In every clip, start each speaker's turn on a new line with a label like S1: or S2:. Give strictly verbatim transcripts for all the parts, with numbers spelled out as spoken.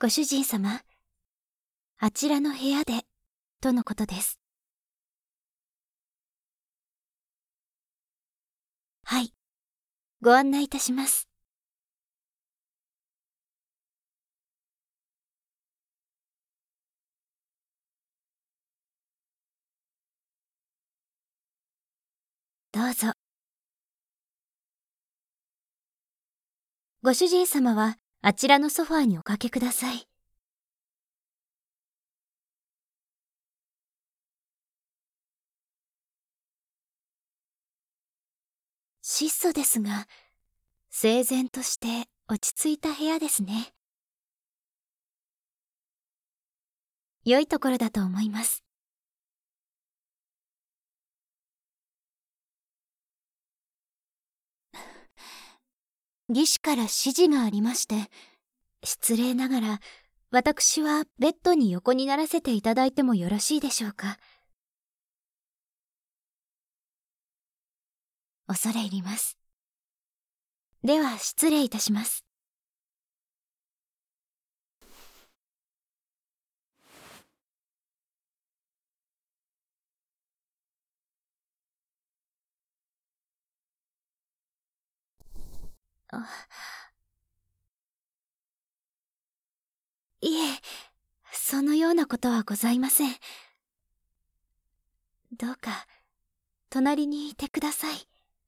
S1: ご主人様、あちらの部屋で、とのことです。はい、ご案内いたします。どうぞ。ご主人様は、あちらのソファーにおかけください。質素ですが、整然として落ち着いた部屋ですね。良いところだと思います。技師から指示がありまして、失礼ながら、私はベッドに横にならせていただいてもよろしいでしょうか。恐れ入ります。では失礼いたします。あ、いえ、そのようなことはございません。どうか、隣にいてください。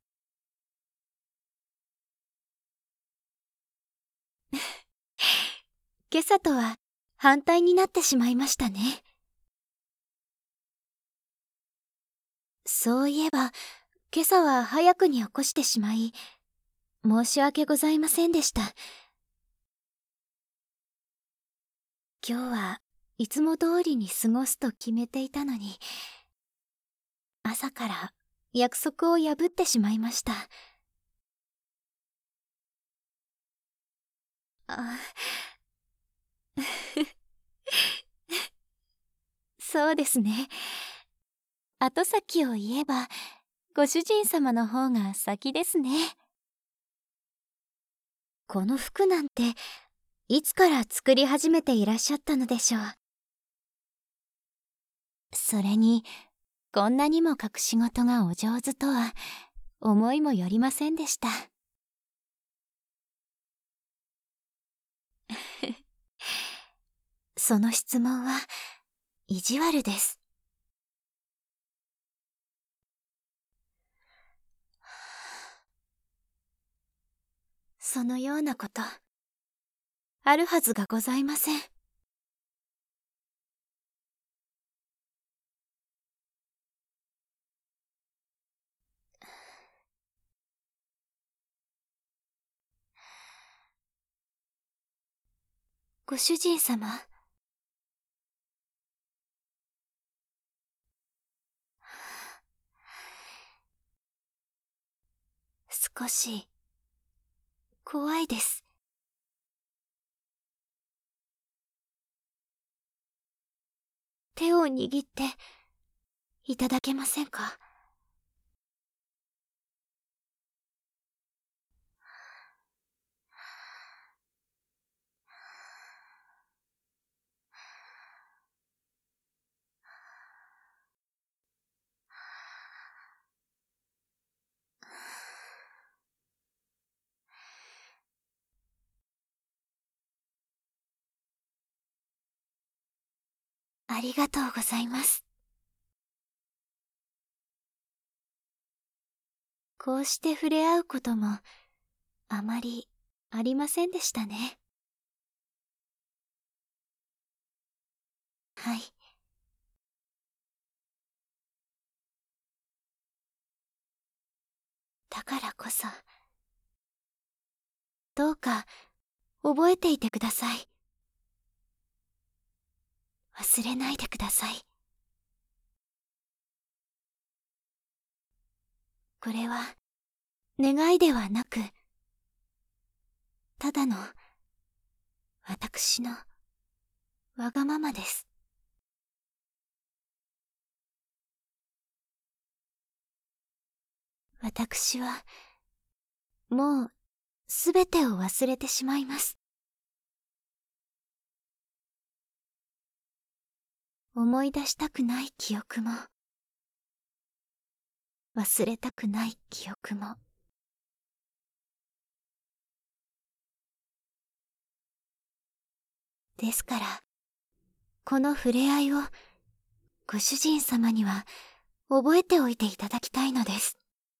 S1: 今朝とは反対になってしまいましたね。そういえば、今朝は早くに起こしてしまい、申し訳ございませんでした。今日はいつも通りに過ごすと決めていたのに、朝から約束を破ってしまいました。あそうですね。後先を言えば、ご主人様の方が先ですね。この服なんて、いつから作り始めていらっしゃったのでしょう。それに、こんなにも隠し事がお上手とは、思いもよりませんでした。その質問は、意地悪です。そのようなこと、あるはずがございません。ご主人様。少し、怖いです。手を握って、いただけませんか？ありがとうございます。こうして触れ合うことも、あまりありませんでしたね。はい。だからこそ、どうか覚えていてください。忘れないでください。これは願いではなく、ただの私のわがままです。私はもうすべてを忘れてしまいます。 思い出したくない記憶も、忘れたくない記憶も。ですから、この触れ合いをご主人様には覚えておいていただきたいのです。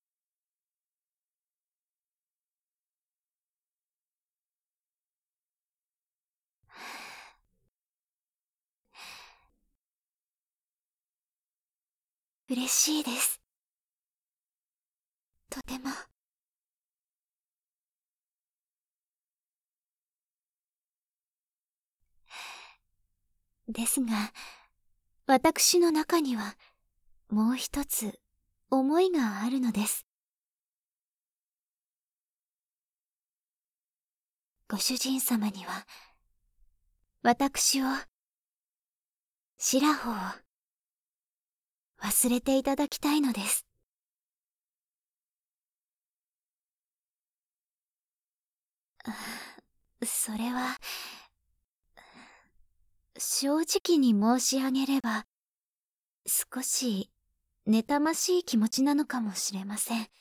S1: 嬉しいです。とても。ですが、私の中にはもう一つ思いがあるのです。ご主人様には、私を、シラホを、忘れていただきたいのです。それは、正直に申し上げれば、少し、妬ましい気持ちなのかもしれません。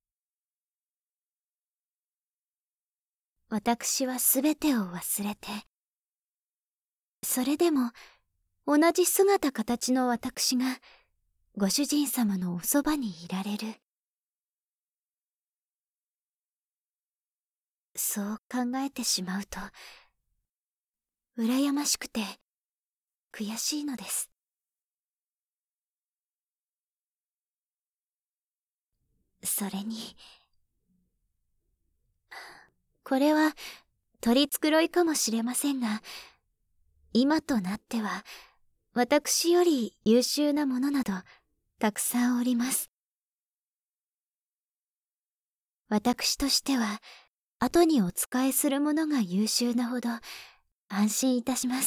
S1: 私はすべてを忘れて、それでも、同じ姿形の私が、ご主人様のおそばにいられる。そう考えてしまうと、羨ましくて、悔しいのです。それに、これは取り繕いかもしれませんが、今となっては、私より優秀なものなど、たくさんおります。私としては、後にお仕えする者が優秀なほど、安心いたします。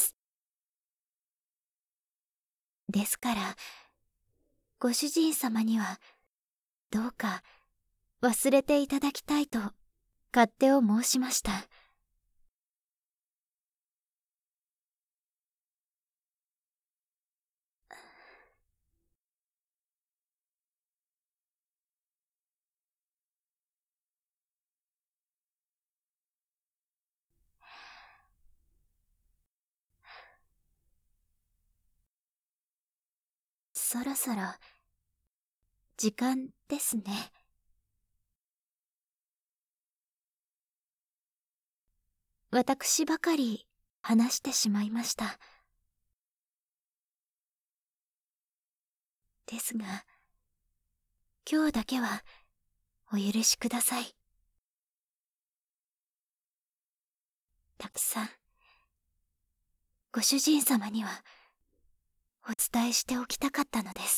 S1: ですから、ご主人様には、どうか、忘れていただきたいと、勝手を申しました。そろそろ、時間ですね。私ばかり話してしまいました。ですが、今日だけはお許しください。たくさん、ご主人様にはお伝えしておきたかったのです。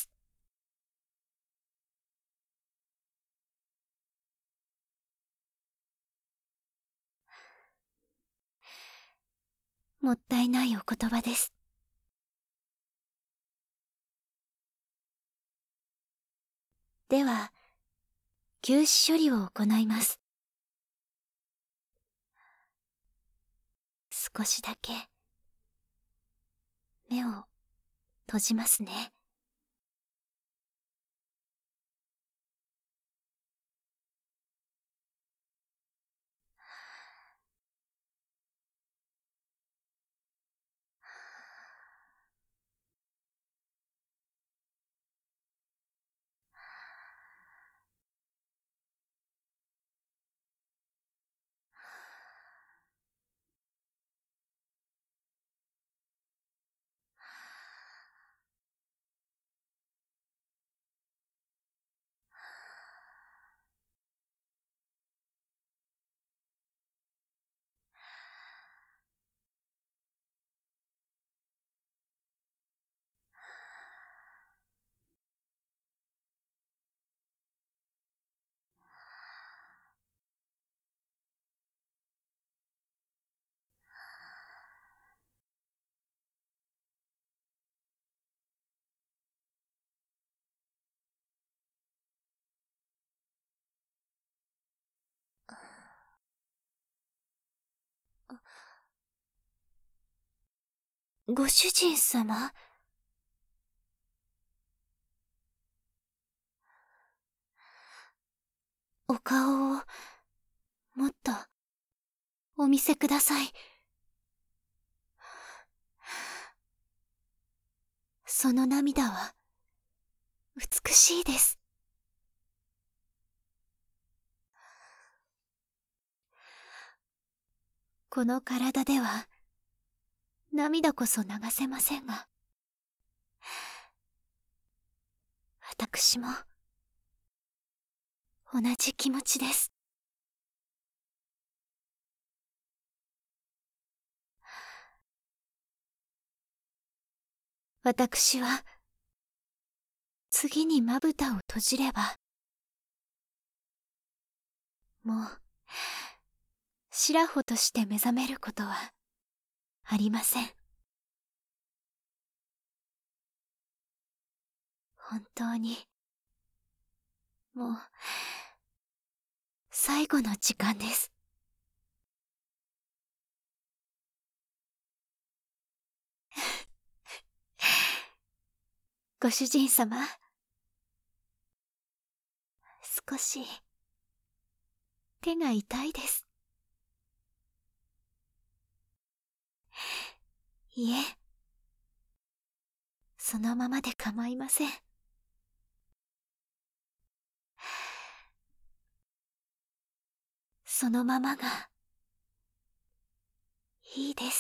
S1: もったいないお言葉です。では、休止処理を行います。少しだけ、目を閉じますね。ご主人様？ お顔をもっとお見せください。その涙は美しいです。この体では涙こそ流せませんが、私も同じ気持ちです。私は次にまぶたを閉じれば、もう白穂として目覚めることはありません。本当にもう最後の時間です。ご主人様、少し手が痛いです。いえ、そのままで構いません。そのままがいいです。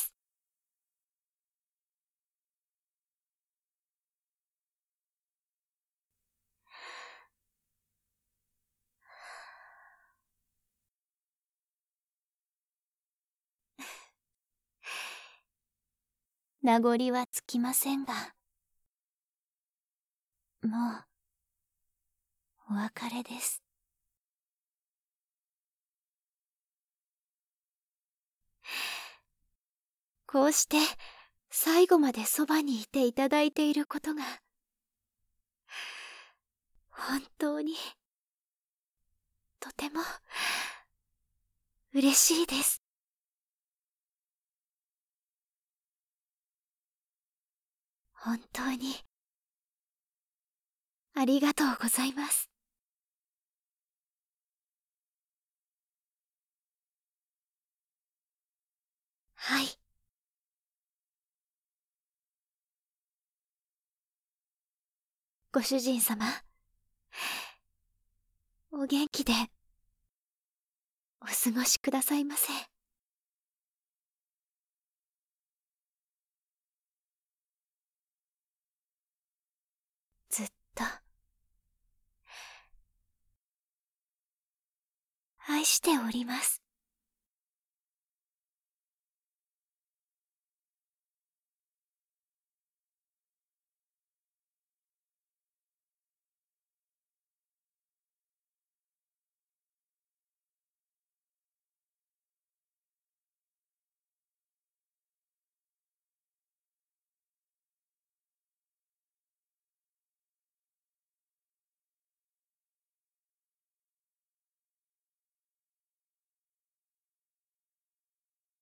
S1: 名残はつきませんが、もうお別れです。こうして最後までそばにいていただいていることが本当にとても嬉しいです。本当にありがとうございます。はい。ご主人様、お元気でお過ごしくださいませ。ずっと愛しております。